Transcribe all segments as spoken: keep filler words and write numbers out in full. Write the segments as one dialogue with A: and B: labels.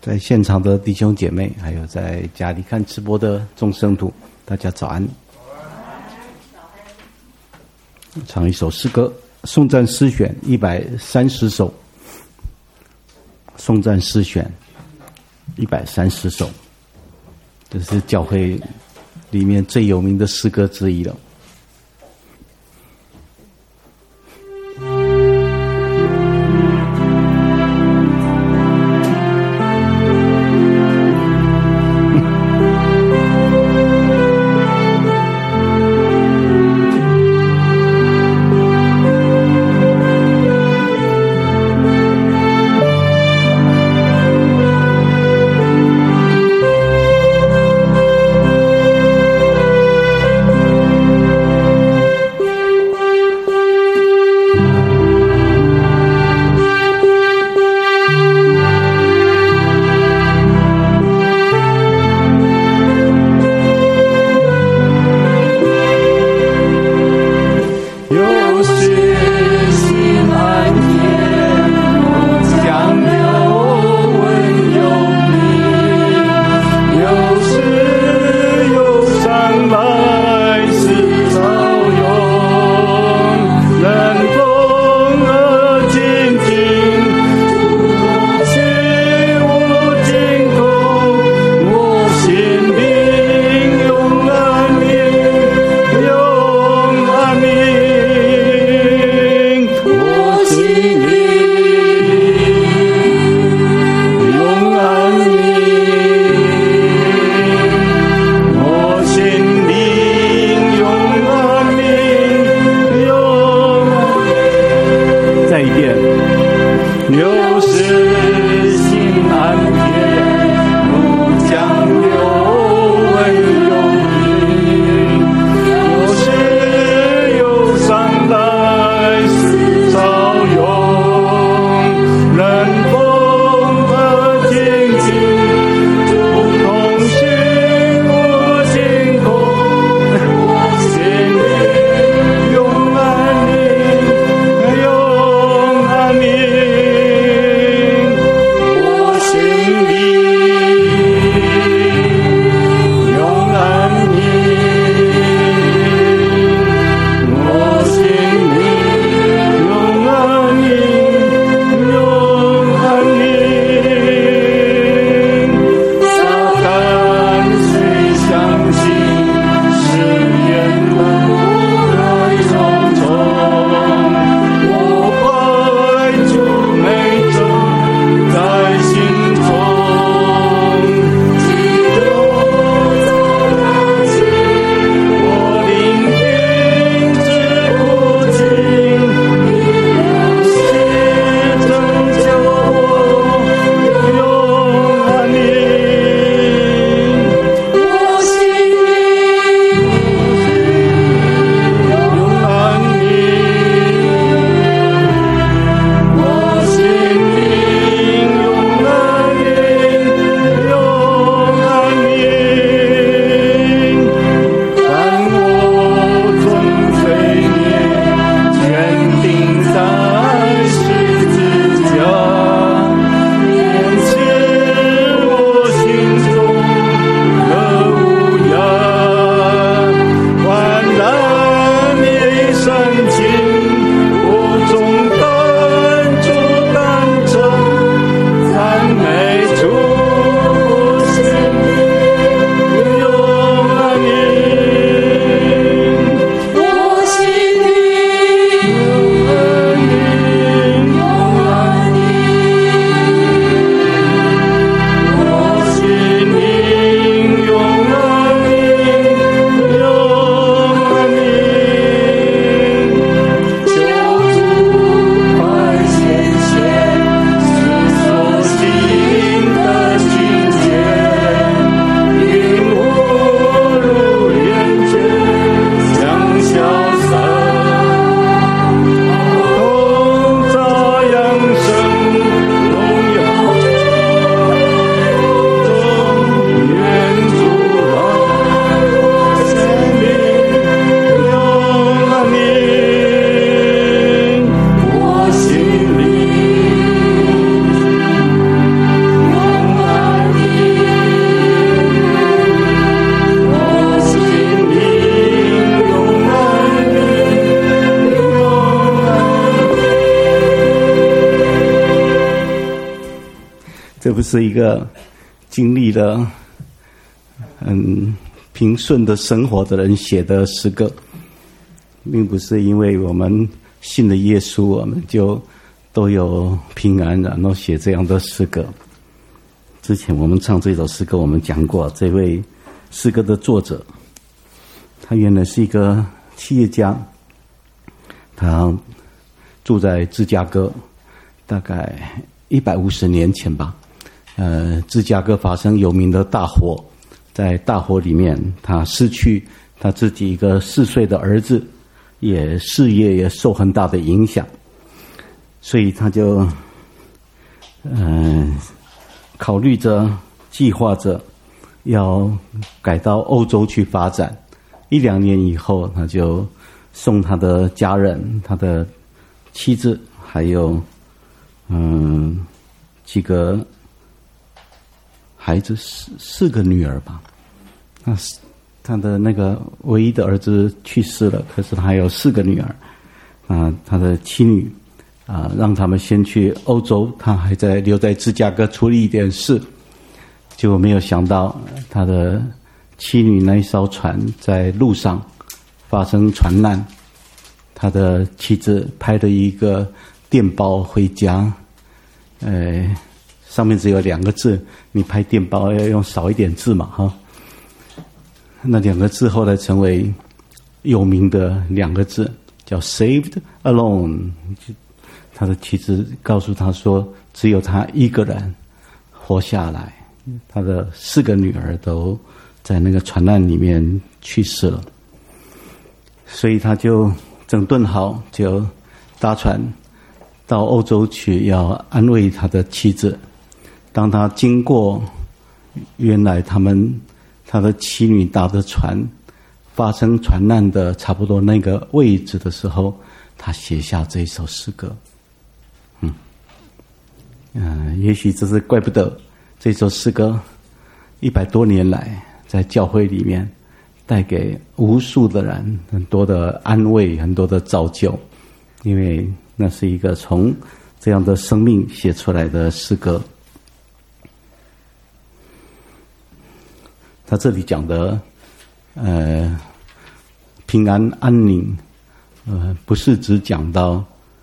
A: 在现场的弟兄姐妹，还有在家里看直播的众圣徒，大家早安。唱一首诗歌，颂赞诗选一百三十首，颂赞诗选一百三十首，这是教会里面最有名的诗歌之一了。
B: 《
A: 这不是一个经历了很平顺的生活的人写的诗歌，并不是因为我们信了耶稣，我们就都有平安，然后写这样的诗歌。之前我们唱这首诗歌，我们讲过，这位诗歌的作者，他原来是一个企业家，他住在芝加哥，大概一百五十年前吧。呃，芝加哥发生有名的大火，在大火里面，他失去他自己一个四岁的儿子，也事业也受很大的影响，所以他就嗯、呃、考虑着计划着要改到欧洲去发展。一两年以后，他就送他的家人，他的妻子，还有嗯几个孩子，四四个女儿吧。那他的那个唯一的儿子去世了，可是他还有四个女儿。啊，他的妻女啊，让他们先去欧洲，他还在留在芝加哥处理一点事。结果没有想到，他的妻女那一艘船在路上发生船难，他的妻子拍了一个电报回家，呃，上面只有两个字，你拍电报要用少一点字嘛，哈。那两个字后来成为有名的两个字，叫 saved alone。他的妻子告诉他说，只有他一个人活下来，他的四个女儿都在那个船难里面去世了。所以他就整顿好，就搭船到欧洲去，要安慰他的妻子。当他经过原来他们他的妻女搭的船发生船难的差不多那个位置的时候，他写下这一首诗歌。嗯，呃，也许这是怪不得这首诗歌一百多年来在教会里面带给无数的人很多的安慰，很多的造就，因为那是一个从这样的生命写出来的诗歌。他这里讲的呃平安安宁，呃不是只讲到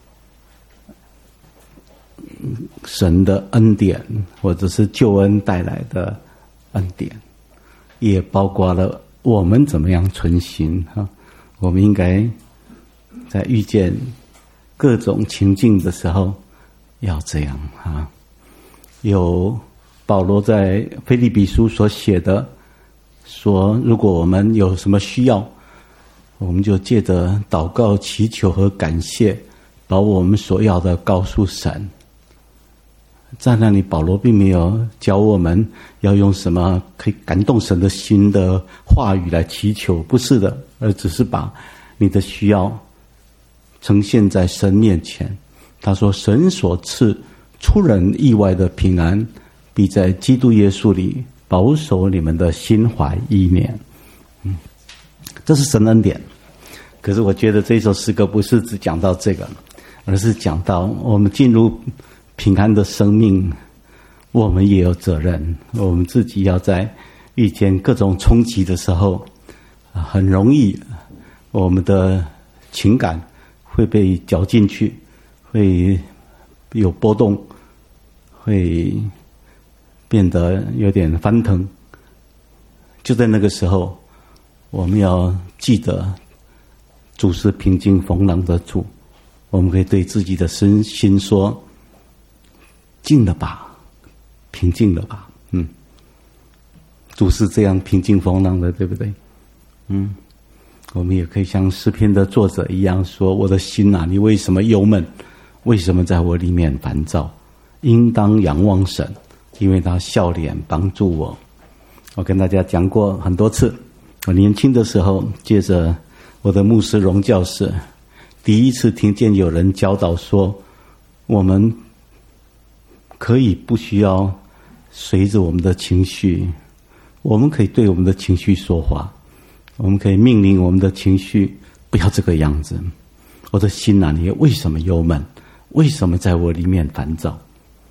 A: 神的恩典或者是救恩带来的恩典，也包括了我们怎么样存心哈。我们应该在遇见各种情境的时候要这样哈。有保罗在腓立比书所写的说，如果我们有什么需要，我们就借着祷告祈求和感谢，把我们所要的告诉神。在那里保罗并没有教我们要用什么可以感动神的心的话语来祈求，不是的，而只是把你的需要呈现在神面前。他说，神所赐出人意外的平安，必在基督耶稣里保守你们的心怀意念。嗯，这是神恩典。可是我觉得这首诗歌不是只讲到这个，而是讲到我们进入平安的生命，我们也有责任。我们自己要在遇见各种冲击的时候，很容易我们的情感会被搅进去，会有波动，会变得有点翻腾。就在那个时候，我们要记得主是平静风浪的主。我们可以对自己的身心说，静了吧，平静了吧。嗯，主是这样平静风浪的，对不对？嗯，我们也可以像诗篇的作者一样说，我的心啊，你为什么忧闷？为什么在我里面烦躁？应当仰望神，因为他笑脸帮助我。我跟大家讲过很多次，我年轻的时候借着我的牧师荣教士，第一次听见有人教导说，我们可以不需要随着我们的情绪，我们可以对我们的情绪说话，我们可以命令我们的情绪不要这个样子。我的心啊，你为什么忧闷？为什么在我里面烦躁？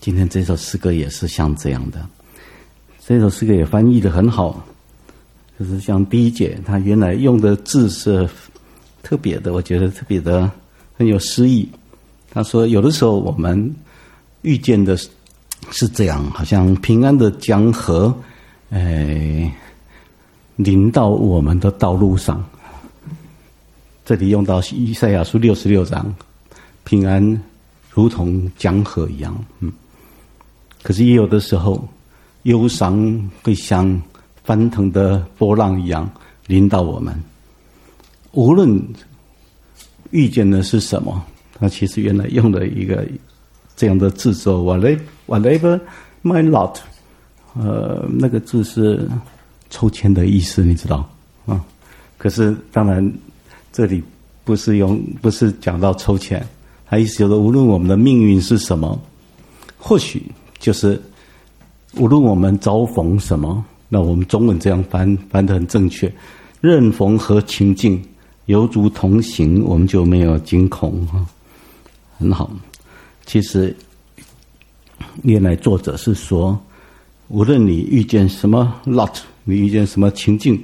A: 今天这首诗歌也是像这样的。这首诗歌也翻译得很好，就是像第一节，他原来用的字是特别的，我觉得特别的很有诗意。他说有的时候我们遇见的是这样，好像平安的江河哎，临到我们的道路上。这里用到以赛亚书六十六章，平安如同江河一样。嗯，可是也有的时候，忧伤会像翻腾的波浪一样临到我们。无论遇见的是什么，他其实原来用了一个这样的字说 whatever, whatever my lot， 呃，那个字是抽签的意思，你知道啊？可是当然这里不是用，不是讲到抽签，他意思就是无论我们的命运是什么，或许就是无论我们遭逢什么，那我们中文这样翻翻得很正确，任逢何情境，有主同行，我们就没有惊恐哈，很好。其实原来作者是说，无论你遇见什么 lot， 你遇见什么情境，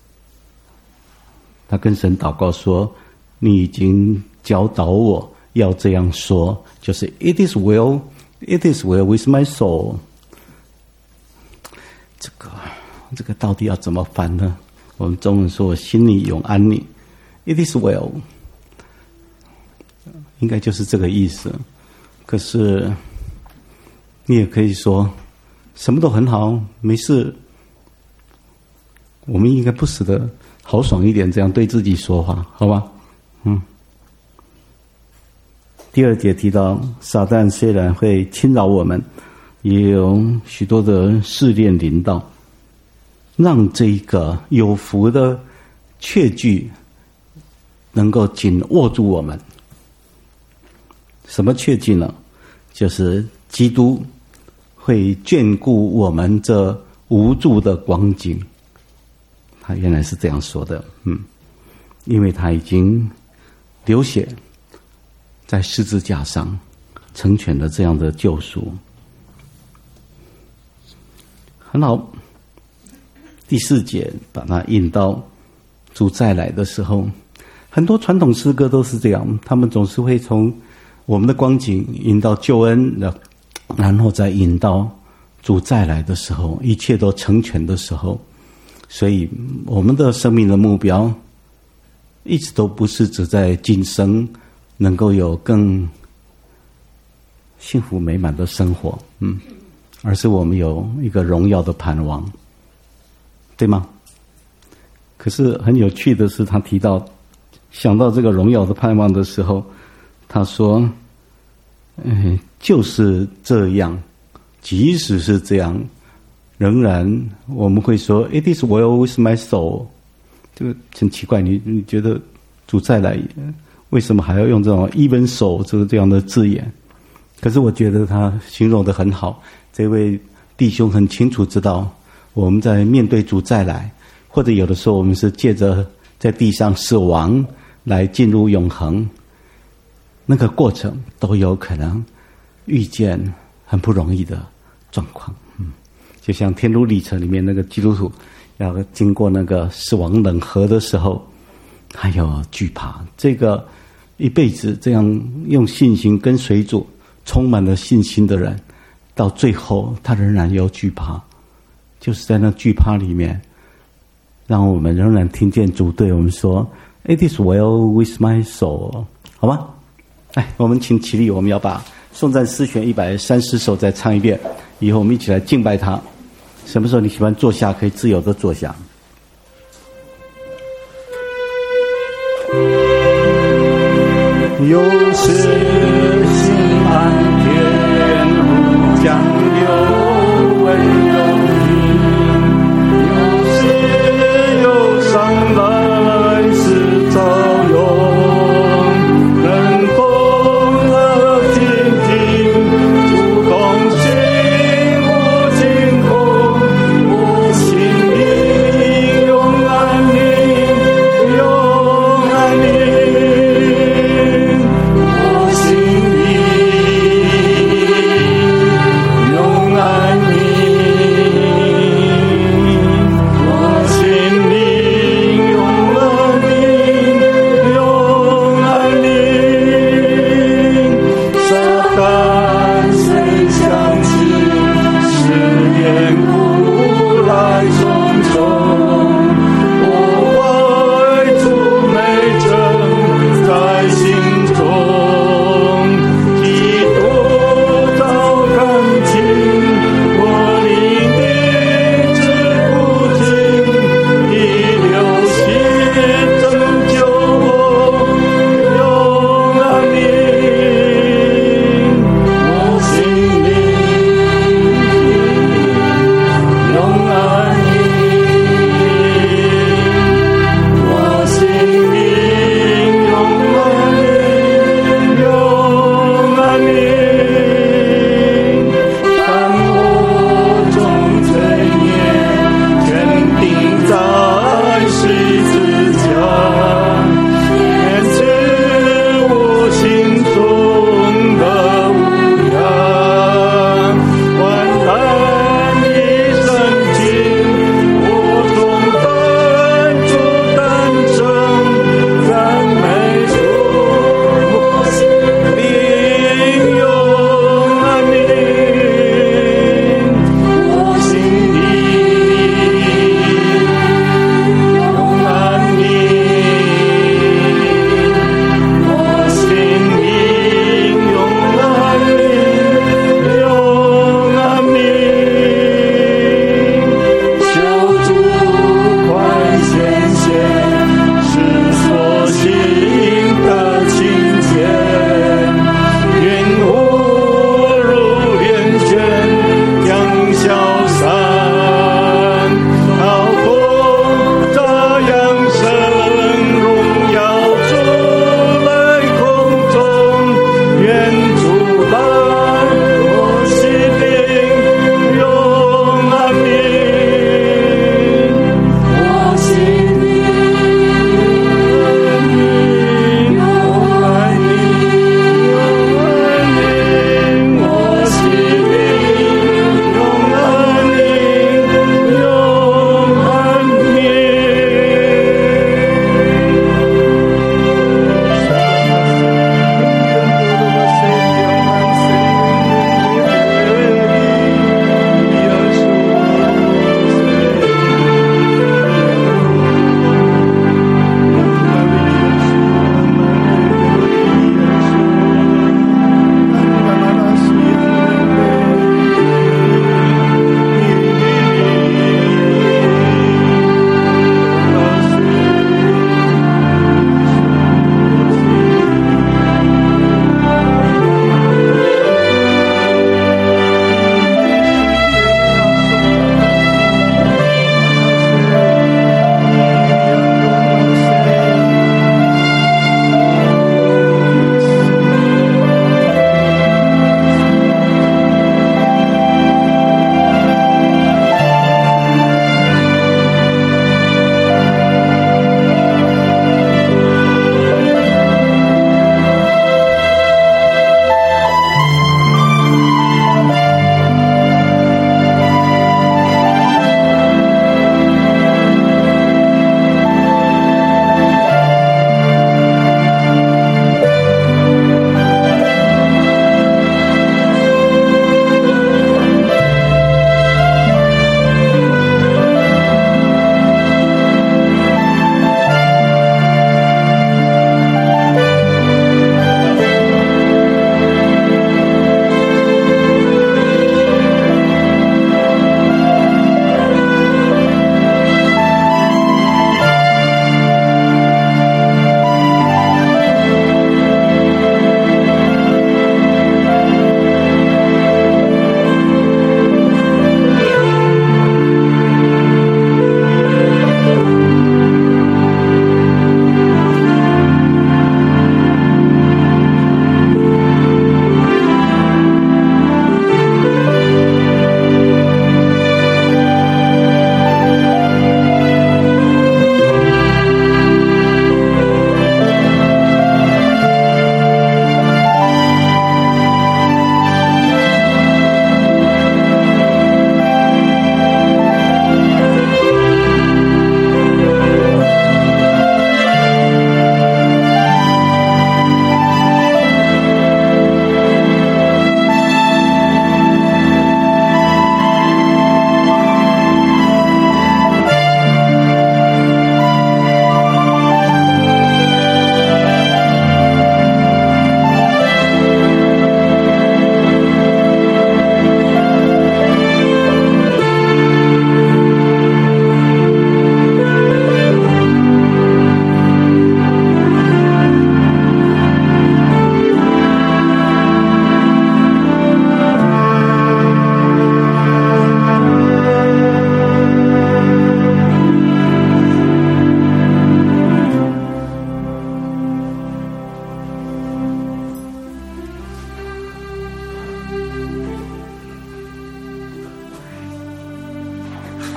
A: 他跟神祷告说，你已经教导我要这样说，就是 It is well, it is well with my soul。 这个这个到底要怎么翻呢？我们中文说我心里永安宁， It is well， 应该就是这个意思。可是你也可以说什么都很好，没事。我们应该不时的豪爽一点，这样对自己说话，好吧？嗯。第二节提到，撒旦虽然会侵扰我们，也有许多的试炼临到，让这个有福的确据能够紧握住我们。什么确据呢？就是基督会眷顾我们这无助的光景。他原来是这样说的，嗯，因为他已经流血在十字架上成全了这样的救赎。很好，第四节把它引到主再来的时候，很多传统诗歌都是这样，他们总是会从我们的光景引到救恩，然后再引到主再来的时候，一切都成全的时候。所以我们的生命的目标一直都不是只在今生能够有更幸福美满的生活，嗯，而是我们有一个荣耀的盼望，对吗？可是很有趣的是，他提到想到这个荣耀的盼望的时候，他说嗯，就是这样，即使是这样，仍然我们会说 It is well with my soul。 这个很奇怪，你你觉得主再来为什么还要用这种 even so 这个这样的字眼？可是我觉得他形容得很好，这位弟兄很清楚知道，我们在面对主再来，或者有的时候我们是借着在地上死亡来进入永恒，那个过程都有可能遇见很不容易的状况。嗯，就像天路历程里面那个基督徒要经过那个死亡冷河的时候，还有惧怕。这个一辈子这样用信心跟随主，充满了信心的人，到最后他仍然有惧怕，就是在那惧怕里面，让我们仍然听见主对我们说 It is well with my soul。 好吗？哎，我们请起立，我们要把颂赞诗选一百三十首再唱一遍，以后我们一起来敬拜他。什么时候你喜欢坐下，可以自由的坐下。
B: 有时心安